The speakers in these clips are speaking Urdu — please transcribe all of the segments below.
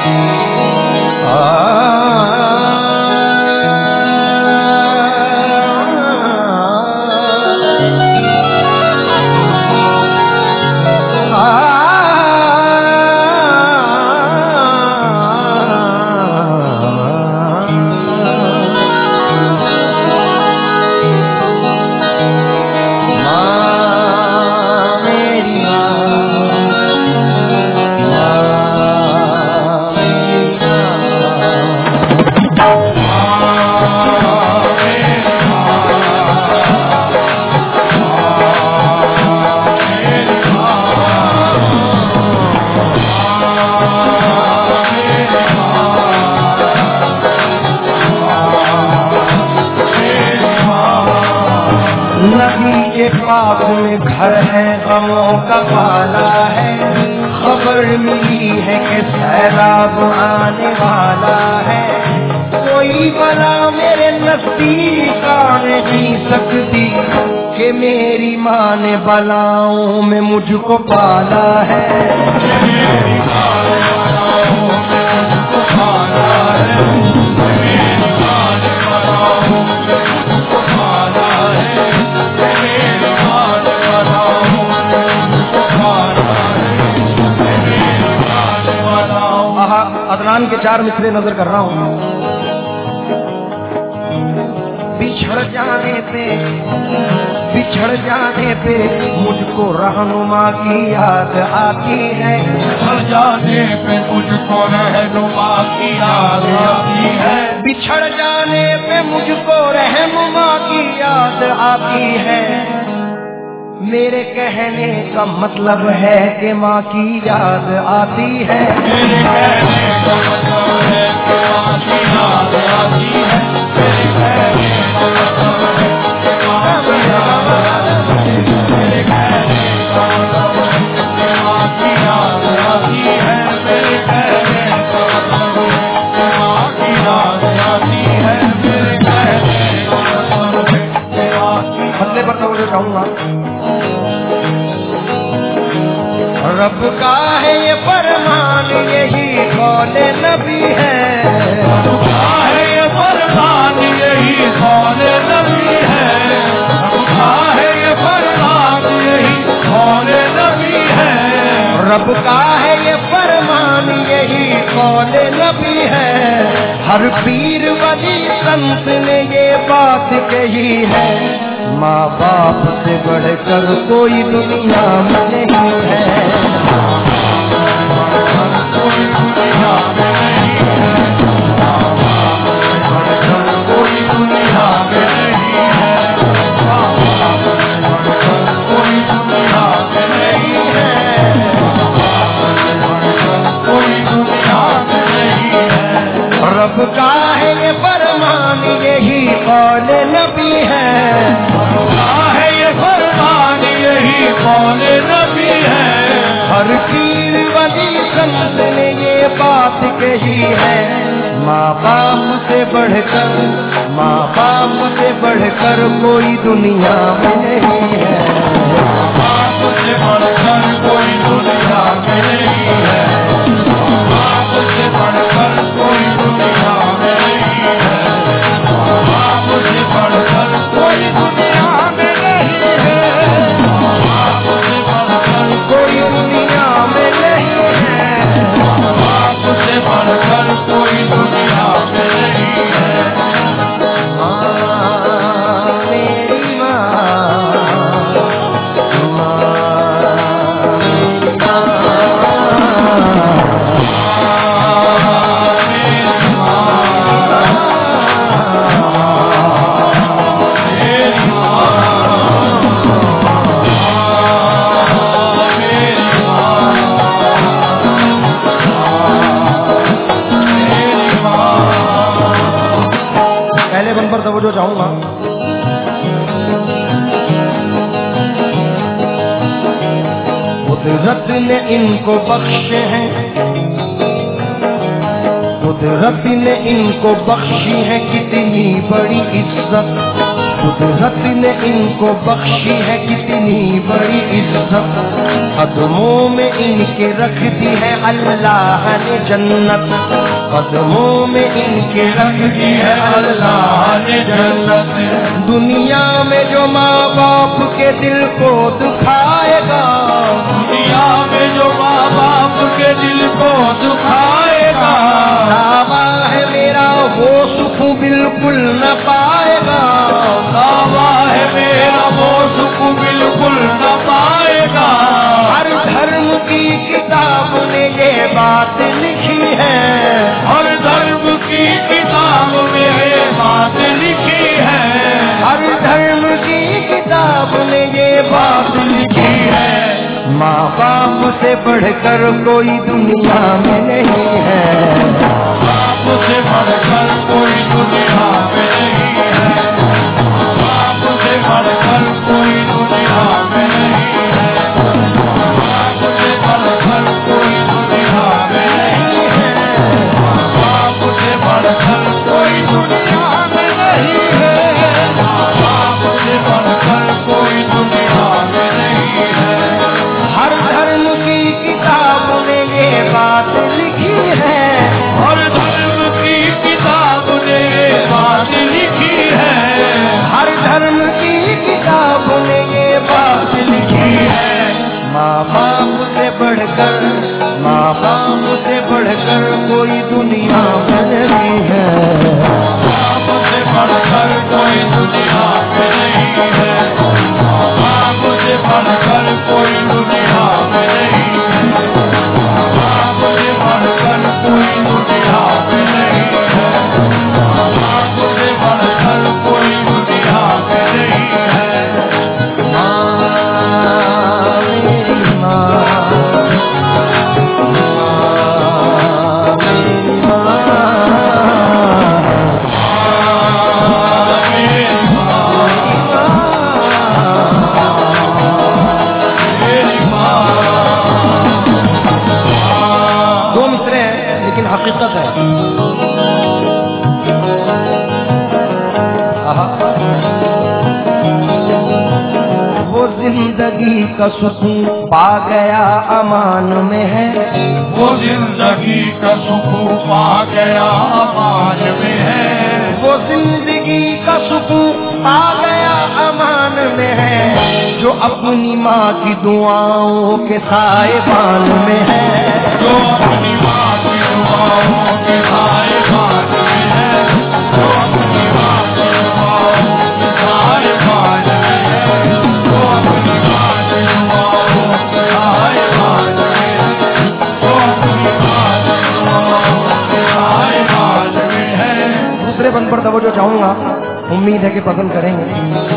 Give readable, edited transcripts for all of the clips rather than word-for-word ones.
پاک میں گھر ہے غموں کا پالا ہے، خبر ملی ہے کہ سیلاب آنے والا ہے، کوئی بلا میرے نزدیک آ نہیں سکتی کہ میری ماں نے بلاؤں میں مجھ کو پالا ہے، میری ماں نے بلاؤں میں مجھ کو پالا ہے، میری ماں نے بلاؤں میں مجھ کو پالا ہے، عدنان کے 4 مصرے نظر کر رہا ہوں۔ بچھڑ جانے پہ مجھ کو رہنما کی یاد آتی ہے، بچھڑ جانے پہ مجھ کو رہنما کی یاد آتی ہے، بچھڑ جانے پہ مجھ کو رہنما کی یاد آتی ہے، میرے کہنے کا مطلب ہے کہ ماں کی یاد آتی ہے، میرے کہنے کا مطلب ہے کہ ماں کی یاد آتی ہے، میرے کہنے کا مطلب ہے کہ ماں کی یاد آتی ہے، میرے کہنے کا مطلب ہے کہ ماں کی یاد آتی ہے، میرے کہنے کا مطلب ہے کہ ماں کی یاد آتی ہے، میرے کہنے کا مطلب ہے کہ ماں کی بدلے پر توجہ چاہوں گا۔ رب کا ہے یہ فرمان یہی قول نبی ہے، رب کا ہے یہ فرمان یہی قول نبی ہے، رب کا ہے یہ فرمان یہی قول نبی ہے، رب کا ہے یہ فرمان یہی قول نبی ہے، ہر پیر ولی سنت نے یہ بات کہی ہے، ماں باپ سے بڑھ کر کوئی دنیا میں نہیں ہے، کوئی دنیا میں نہیں ہے، ماں باپ سے بڑھ کر کوئی دنیا میں نہیں ہے، ماں باپ سے بڑھ کر کوئی دنیا میں نہیں ہے، ماں باپ سے بڑھ کر کوئی دنیا میں نہیں ہے، رب کا ہے یہ فرمان یہی قول نبی ہے، قول نبی ہے، ہر پیر ولی سنت نے یہ بات کہی ہے، ماں باپ سے بڑھ کر کوئی دنیا میں نہیں ہے، ماں باپ سے بڑھ کر کوئی دنیا میں نہیں ہے، ماں باپ سے بڑھ کر کوئی دنیا میں نہیں ہے، ماں باپ سے بڑھ کر کوئی دنیا میں نہیں ہے، کوئی دنیا میں نہیں ہے، باپ سے بڑھ کر کوئی دنیا میں نہیں ہے، ماں میری ماں، توجہ چاہوں گا۔ قدرت نے ان کو بخشے ہیں، قدرت نے ان کو بخشی ہے کتنی بڑی عزت، قدرت نے ان کو بخشی ہے کتنی بڑی عزت، قدموں میں ان کے رکھ دی ہے اللہ نے جنت، قدموں میں ان کے رکھ دی ہے اللہ نے جنت۔ دنیا میں جو ماں باپ کے دل کو دکھائے گا، دنیا میں جو ماں باپ کے دل کو دکھائے گا، دعویٰ ہے میرا وہ سکھ بالکل نہ پائے گا، دعویٰ ہے میرا وہ سکھ بالکل نہ پائے گا۔ ہر دھرم کی کتاب نے یہ بات لکھی ہے، ہر دھرم کی کتاب میں یہ بات لکھی ہے، ہر دھرم کی کتاب نے یہ بات لکھی ہے، ماں باپ سے بڑھ کر کوئی دنیا میں نہیں ہے، باپ سے بڑھ کر کوئی دنیا میں نہیں ہے، باپ سے بڑھ کر کوئی دنیا میں نہیں ہے، باپ سے بڑھ کر کوئی دنیا میں نہیں ہے، باپ سے بڑھ کر کوئی دنیا میں نہیں ہے، باپ سے بڑھ کر کوئی دنیا میں نہیں ہے۔ ہر دھرم کی کتاب نے یہ بات لکھی ہے، ہر دھرم کی کتاب نے یہ بات لکھی ہے، ہر دھرم کی کتاب نے یہ بات لکھی ہے، ماں باپ سے بڑھ کر، ماں باپ سے بڑھ کر کوئی دنیا میں نہیں ہے، باپ سے بڑھ کر کوئی دنیا میں نہیں ہے، باپ سے بڑھ کر کوئی دنیا میں نہیں ہے، باپ سے بڑھ کر کوئی دنیا میں نہیں ہے، باپ سے بڑھ کر کوئی دنیا میں نہیں ہے۔ ماں میری ماں، حقیقت ہے۔ وہ زندگی کا سکون پا گیا امان میں ہے، وہ زندگی کا سکون پا گیا امان میں ہے، وہ زندگی کا سکون پا گیا امان میں ہے، جو اپنی ماں کی دعاؤں کے سائبان میں ہے، جو اپنی ماں کی دعاؤں کے سائبان میں ہے، جو اپنی ماں کی دعاؤں کے سائبان میں ہے، جو اپنی ماں کی دعاؤں کے سائبان میں ہے، جو اپنی ماں کی دعاؤں کے سائبان میں ہے۔ دوسرے بند پر توجہ چاہوں گا، امید ہے کہ پسند کریں گے۔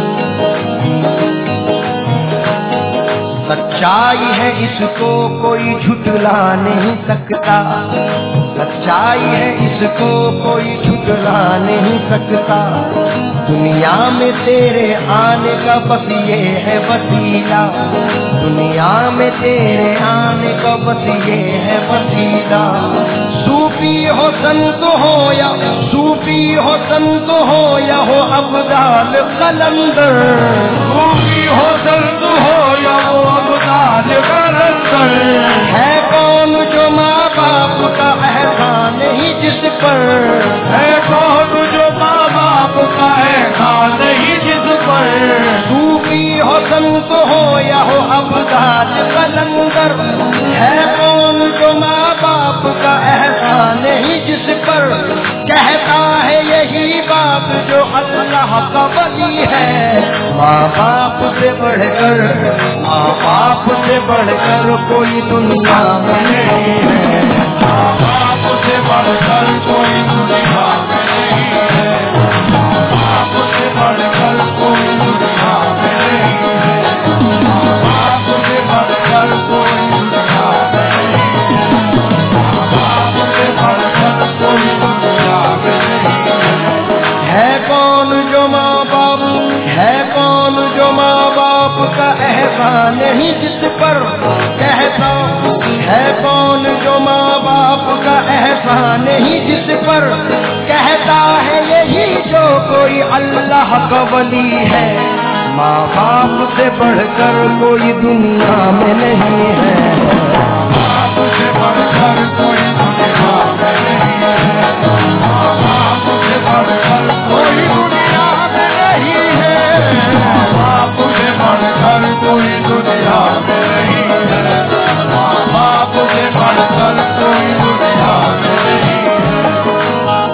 سچائی ہے اس کو کوئی جھٹلا نہیں سکتا، سچائی ہے اس کو کوئی جھٹلا نہیں سکتا، دنیا میں تیرے آنے کا بس یہ ہے وسیلہ، دنیا میں تیرے آنے کا بس یہ ہے وسیلہ، صوفی ہو سنت ہو یا صوفی ہو سنت ہو یا ہو ابدال قلندر، صوفی ہو سنت ہو یا ہو ابدال قلندر، ہے کون جو ماں باپ کا احسان نہیں جس پر، ہے کون جو ماں باپ کا احسان نہیں جس پر، صوفی ہو سنت ہو یا ہو ابدال قلندر، ہے کون جو ماں باپ کا احسان نہیں جس پر، کہتا ہے یہی بات جو اللہ کا ولی ہے، ماں باپ سے بڑھ کر، ماں باپ سے بڑھ کر کوئی دنیا میں نہیں ہے، ماں باپ سے بڑھ کر کوئی دنیا میں نہیں ہے، ماں باپ سے بڑھ کر کوئی دنیا میں نہیں ہے، ماں باپ سے بڑھ کر کوئی دنیا میں نہیں ہے، ماں باپ سے بڑھ کر کوئی دنیا میں نہیں ہے۔ ہے کون جو ماں باپ، ہے کون جو ماں باپ کا احسان نہیں جس پر، کہتا ہے کون جو ماں باپ اللہ کا ولی ہے، ماں باپ سے بڑھ کر کوئی دنیا میں نہیں ہے، ماں باپ سے بڑھ کر